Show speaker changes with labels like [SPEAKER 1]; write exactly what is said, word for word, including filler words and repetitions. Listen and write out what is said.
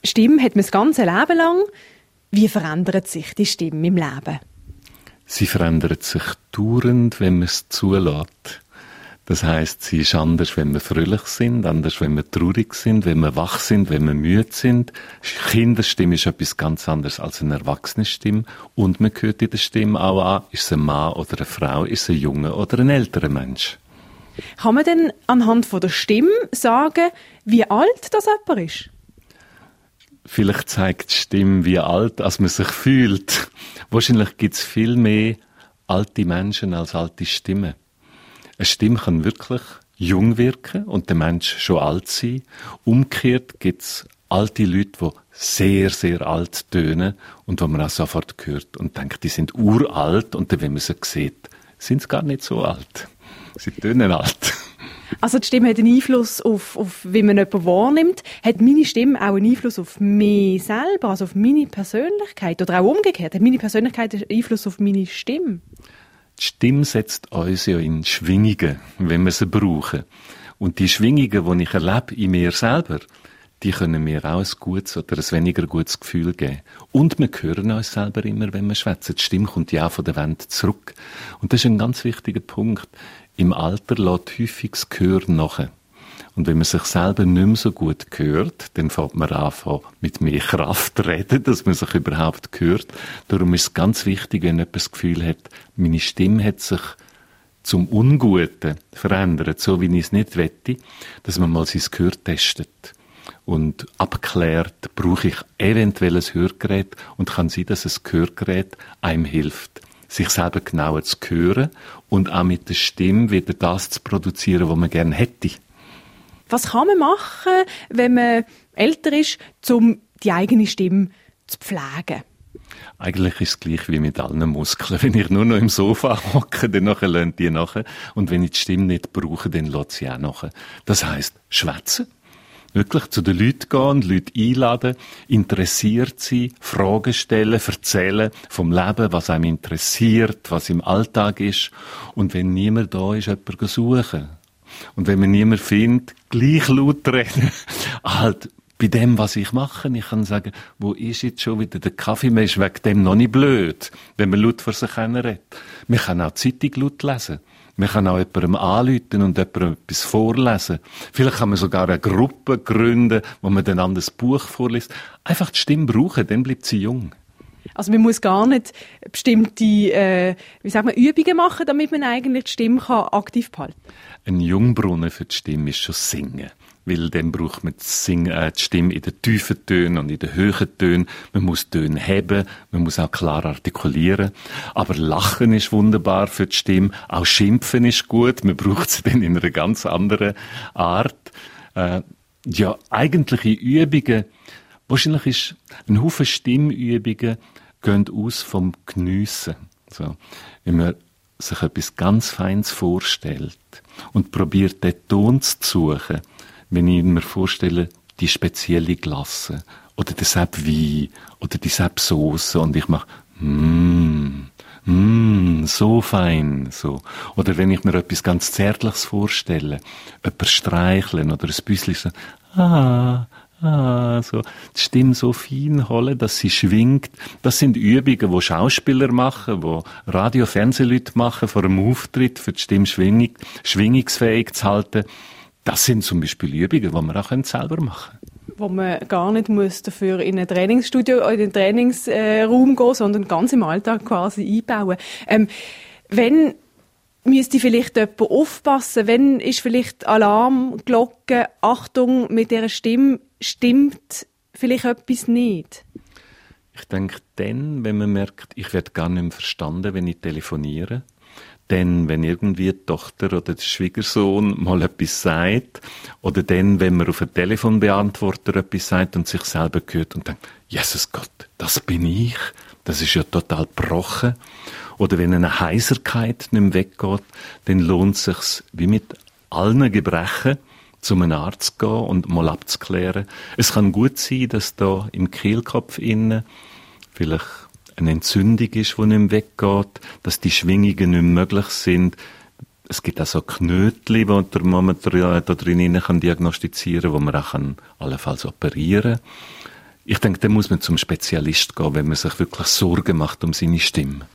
[SPEAKER 1] Stimme hat man das ganze Leben lang. Wie verändert sich die Stimme im Leben?
[SPEAKER 2] Sie verändert sich dauernd, wenn man es zulässt. Das heisst, sie ist anders, wenn wir fröhlich sind, anders, wenn wir traurig sind, wenn wir wach sind, wenn wir müde sind. Kinderstimme ist etwas ganz anderes als eine Erwachsenenstimme. Und man hört in der Stimme auch an, ist es ein Mann oder eine Frau, ist es ein junger oder ein älterer Mensch.
[SPEAKER 1] Kann man denn anhand von der Stimme sagen, wie alt das jemand ist?
[SPEAKER 2] Vielleicht zeigt die Stimme, wie alt als man sich fühlt. Wahrscheinlich gibt es viel mehr alte Menschen als alte Stimmen. Eine Stimme kann wirklich jung wirken und der Mensch schon alt sein. Umgekehrt gibt es alte Leute, die sehr, sehr alt tönen und wo man auch sofort hört und denkt, die sind uralt und dann, wenn man sie sieht, sind sie gar nicht so alt. Sie tönen alt.
[SPEAKER 1] Also die Stimme hat einen Einfluss auf, auf wie man jemanden wahrnimmt. Hat meine Stimme auch einen Einfluss auf mich selber, also auf meine Persönlichkeit? Oder auch umgekehrt, hat meine Persönlichkeit einen Einfluss auf meine Stimme?
[SPEAKER 2] Die Stimme setzt uns ja in Schwingungen, wenn wir sie brauchen. Und die Schwingungen, die ich erlebe in mir selber, die können mir auch ein gutes oder ein weniger gutes Gefühl geben. Und wir hören uns selber immer, wenn wir schwätzen. Die Stimme kommt ja auch von der Wand zurück. Und das ist ein ganz wichtiger Punkt. Im Alter lässt häufig das Gehör nach. Und wenn man sich selber nicht mehr so gut hört, dann fängt man an, mit mehr Kraft zu reden, dass man sich überhaupt hört. Darum ist es ganz wichtig, wenn jemand das Gefühl hat, meine Stimme hat sich zum Unguten verändert, so wie ich es nicht wette, dass man mal sein Gehör testet und abklärt, brauche ich eventuell ein Hörgerät und kann sein, dass ein Hörgerät einem hilft, sich selber genauer zu hören und auch mit der Stimme wieder das zu produzieren, was man gerne hätte.
[SPEAKER 1] Was kann man machen, wenn man älter ist, um die eigene Stimme zu pflegen?
[SPEAKER 2] Eigentlich ist es gleich wie mit allen Muskeln. Wenn ich nur noch im Sofa hocke, dann lernt die nachher. Und wenn ich die Stimme nicht brauche, dann lässt sie auch nachher. Das heisst, schwätzen. Wirklich zu den Leuten gehen, Leute einladen, interessiert sein, Fragen stellen, erzählen vom Leben, was einem interessiert, was im Alltag ist. Und wenn niemand da ist, jemanden suchen. Und wenn man niemanden findet, gleich laut reden. Halt, bei dem, was ich mache, ich kann sagen, wo ist jetzt schon wieder der Kaffee? Man ist wegen dem noch nicht blöd, wenn man laut vor sich hin redet. Man kann auch die Zeitung laut lesen. Man kann auch jemandem anrufen und jemandem etwas vorlesen. Vielleicht kann man sogar eine Gruppe gründen, wo man dann ein Buch vorliest. Einfach die Stimme brauchen, dann bleibt sie jung.
[SPEAKER 1] Also man muss gar nicht bestimmte äh, wie sagt man, Übungen machen, damit man eigentlich die Stimme kann aktiv behalten kann.
[SPEAKER 2] Ein Jungbrunnen für die Stimme ist schon Singen. Weil dann braucht man die, Sing- äh, die Stimme in den tiefen Tönen und in den hohen Tönen. Man muss Töne heben, man muss auch klar artikulieren. Aber Lachen ist wunderbar für die Stimme. Auch Schimpfen ist gut. Man braucht sie dann in einer ganz anderen Art. Äh, ja, eigentliche Übungen. Wahrscheinlich ist ein Haufen Stimmübungen gehen aus vom Geniessen. So, wenn man sich etwas ganz Feines vorstellt und probiert, den Ton zu suchen, wenn ich mir vorstelle, die spezielle Glasse oder der Sepp Wein oder die Sepp Sauce und ich mache mm, mm, so fein, so. Oder wenn ich mir etwas ganz Zärtliches vorstelle, jemand streicheln oder ein Büsschen so, ah, ah, so, die Stimme so fein holen, dass sie schwingt. Das sind Übungen, die Schauspieler machen, die Radio-, Fernsehleute machen vor einem Auftritt, für die Stimme schwingig, schwingungsfähig zu halten. Das sind zum Beispiel Übungen, die man auch selber machen können.
[SPEAKER 1] Wo man gar nicht muss dafür in ein Trainingsstudio oder in einen Trainingsraum gehen, sondern ganz im Alltag quasi einbauen. Ähm, wenn müsste vielleicht jemand aufpassen, wenn ist vielleicht Alarmglocke, Achtung, mit dieser Stimme stimmt vielleicht etwas nicht?
[SPEAKER 2] Ich denke dann, wenn man merkt, ich werde gar nicht mehr verstanden, wenn ich telefoniere. Dann, wenn irgendwie die Tochter oder der Schwiegersohn mal etwas sagt, oder dann, wenn man auf einen Telefonbeantworter etwas sagt und sich selber hört und denkt, Jesus Gott, das bin ich, das ist ja total gebrochen. Oder wenn eine Heiserkeit nicht mehr weggeht, dann lohnt es sich, wie mit allen Gebrechen, zu einem Arzt zu gehen und mal abzuklären. Es kann gut sein, dass da im Kehlkopf innen vielleicht eine Entzündung ist, die nicht mehr weggeht, dass die Schwingungen nicht mehr möglich sind. Es gibt auch so Knötchen, die man da drin kann diagnostizieren kann, die man auch allenfalls operieren kann. Ich denke, da muss man zum Spezialist gehen, wenn man sich wirklich Sorgen macht um seine Stimme.